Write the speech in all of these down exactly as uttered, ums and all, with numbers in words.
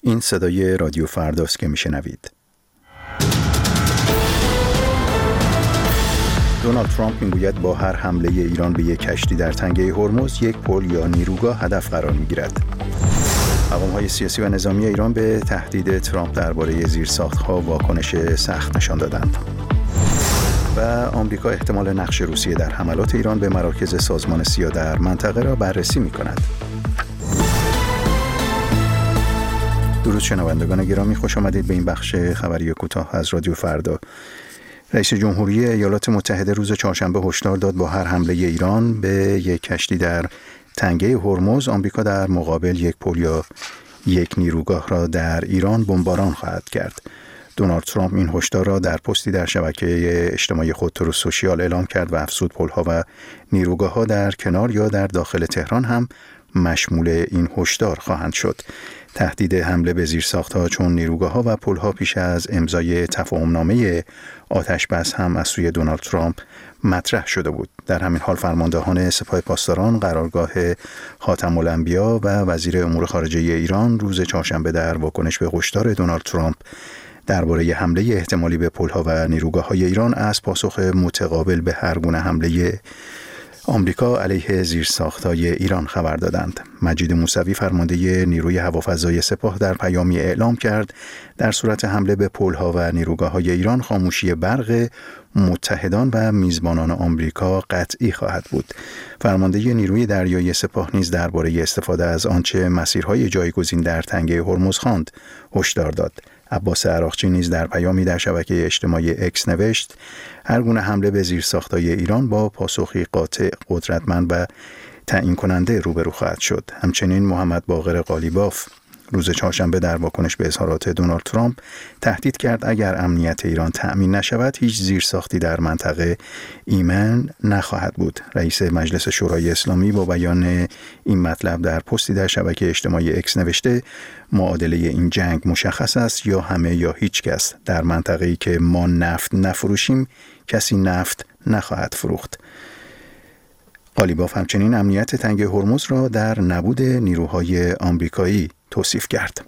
این صدای رادیو فرداست که میشنوید. دونالد ترامپ میگوید با هر حمله ایران به یک کشتی در تنگه هرمز یک پل یا نیروگاه هدف قرار میگیرد. مقام‌های سیاسی و نظامی ایران به تهدید ترامپ درباره زیرساخت‌ها واکنش سخت نشان دادند. و آمریکا احتمال نقش روسیه در حملات ایران به مراکز سازمان سیا در منطقه را بررسی می‌کند. درود شنوندگان گرامی، خوش آمدید به این بخش خبری کوتاه از رادیو فردا. رئیس جمهوری ایالات متحده روز چهارشنبه هشدار داد با هر حمله ایران به یک کشتی در تنگه هرمز، آمریکا در مقابل یک پل یا یک نیروگاه را در ایران بمباران خواهد کرد. دونالد ترامپ این هشدار را در پستی در شبکه اجتماعی خود تروث سوشیال اعلام کرد و افزود پل‌ها و نیروگاه‌ها در کنار یا در داخل تهران هم مشمول این هشدار خواهند شد. تهدید حمله به زیرساخت‌ها چون نیروگاه‌ها و پل‌ها پیش از امضای تفاهمنامه آتش‌بس هم از سوی دونالد ترامپ مطرح شده بود. در همین حال فرماندهان سپاه پاسداران، قرارگاه خاتم الانبیا و وزیر امور خارجه ایران روز چهارشنبه در واکنش به هشدار دونالد ترامپ درباره حمله احتمالی به پل‌ها و نیروگاه‌های ایران از پاسخ متقابل به هر گونه حمله آمریکا علیه زیرساخت‌های ایران خبر دادند. مجید موسوی فرمانده نیروی هوافضای سپاه در پیامی اعلام کرد در صورت حمله به پل‌ها و نیروگاه‌های ایران خاموشی برق متحدان و میزبانان آمریکا قطعی خواهد بود. فرمانده نیروی دریایی سپاه نیز درباره استفاده از آنچه مسیرهای جایگزین در تنگه هرمز خواند هشدار داد. عباس عراقچی نیز در پیامی در شبکه اجتماعی اکس نوشت هر گونه حمله به زیرساخت‌های ایران با پاسخی قاطع، قدرتمند و تعیین کننده روبرو خواهد شد. همچنین محمد باقر قالیباف روز چهارشنبه در واکنش به اظهارات دونالد ترامپ تهدید کرد اگر امنیت ایران تأمین نشود هیچ زیرساختی در منطقه ایمن نخواهد بود. رئیس مجلس شورای اسلامی با بیان این مطلب در پستی در شبکه اجتماعی اکس نوشته معادله این جنگ مشخص است، یا همه یا هیچ کس. در منطقه‌ای که ما نفت نفروشیم کسی نفت نخواهد فروخت. قالیباف همچنین امنیت تنگه هرمز را در نبود نیروهای آمریکایی توصیف کرد.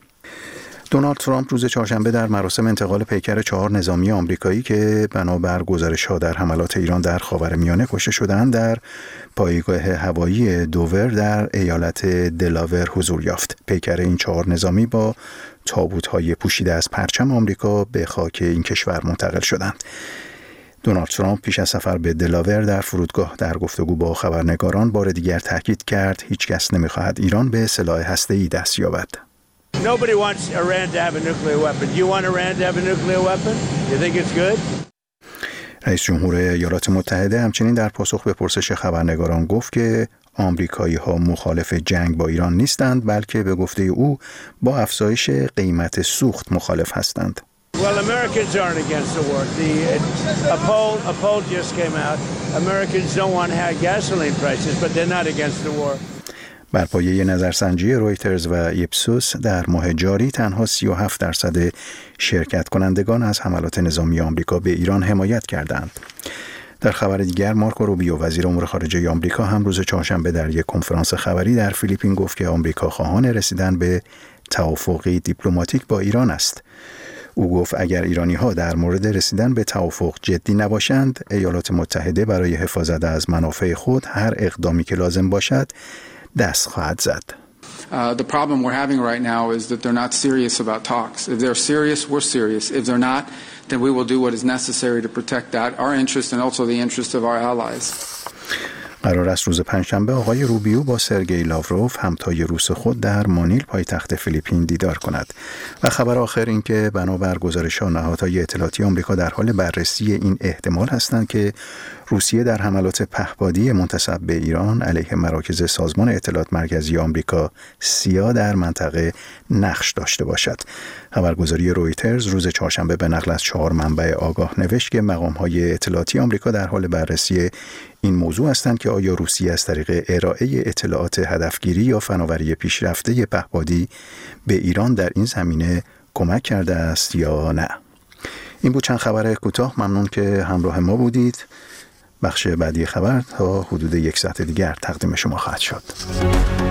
دونالد ترامپ روز چهارشنبه در مراسم انتقال پیکر چهار نظامی آمریکایی که بنابر گزارش‌ها در حملات ایران در خاورمیانه کشته شدند در پایگاه هوایی دوور در ایالت دلاور حضور یافت. پیکر این چهار نظامی با تابوت‌های پوشیده از پرچم آمریکا به خاک این کشور منتقل شدند. دونالد ترامپ پیش از سفر به دلاور در فرودگاه در گفتگو با خبرنگاران بار دیگر تاکید کرد هیچ کس نمی‌خواهد ایران به سلاح هسته‌ای دست یابد. Nobody wants Iran to have a nuclear weapon. Do you want Iran to have a nuclear weapon? You think it's good? رئیس جمهور ایالات متحده همچنین در پاسخ به پرسش خبرنگاران گفت که آمریکایی‌ها مخالف جنگ با ایران نیستند، بلکه به گفته او با افزایش قیمت سوخت مخالف هستند. Well, Americans aren't against the war. The, a poll, a poll just came out. Americans don't want high gasoline prices, but they're not against the war. بر پایه نظرسنجی رویترز و ایپسوس در ماه جاری تنها سی و هفت درصد شرکت کنندگان از حملات نظامی آمریکا به ایران حمایت کردند. در خبر دیگر مارکو روبیو وزیر امور خارجه آمریکا هم روز چهارشنبه در یک کنفرانس خبری در فیلیپین گفت که آمریکا خواهان رسیدن به توافقی دیپلماتیک با ایران است. او گفت اگر ایرانی‌ها در مورد رسیدن به توافق جدی نباشند، ایالات متحده برای حفاظت از منافع خود هر اقدامی که لازم باشد دست خواهد زد. Uh, the problem we're having right now is that they're not serious about talks. If they're serious, we're serious. If they're not, then we will do what is necessary to protect that, our interest and also the interest of our allies. قرار است روز پنجشنبه آقای روبیو با سرگئی لاوروف همتای روس خود در مانیل پایتخت فیلیپین دیدار کند. و خبر آخر این که بنابر گزارش‌ها نهادهای اطلاعاتی آمریکا در حال بررسی این احتمال هستند که روسیه در حملات پهپادی منتسب به ایران علیه مراکز سازمان اطلاعات مرکزی آمریکا سیا در منطقه نقش داشته باشد. خبرگزاری رویترز روز چهارشنبه به نقل از چهار منبع آگاه نوشت که مقام‌های اطلاعاتی آمریکا در حال بررسی این موضوع هستند که آیا روسیه از طریق ارائه اطلاعات هدفگیری یا فناوری پیشرفته پهپادی به ایران در این زمینه کمک کرده است یا نه. این بود چند خبر کوتاه. ممنون که همراه ما بودید. بخش بعدی خبر تا حدود یک ساعت دیگر تقدیم شما خواهد شد.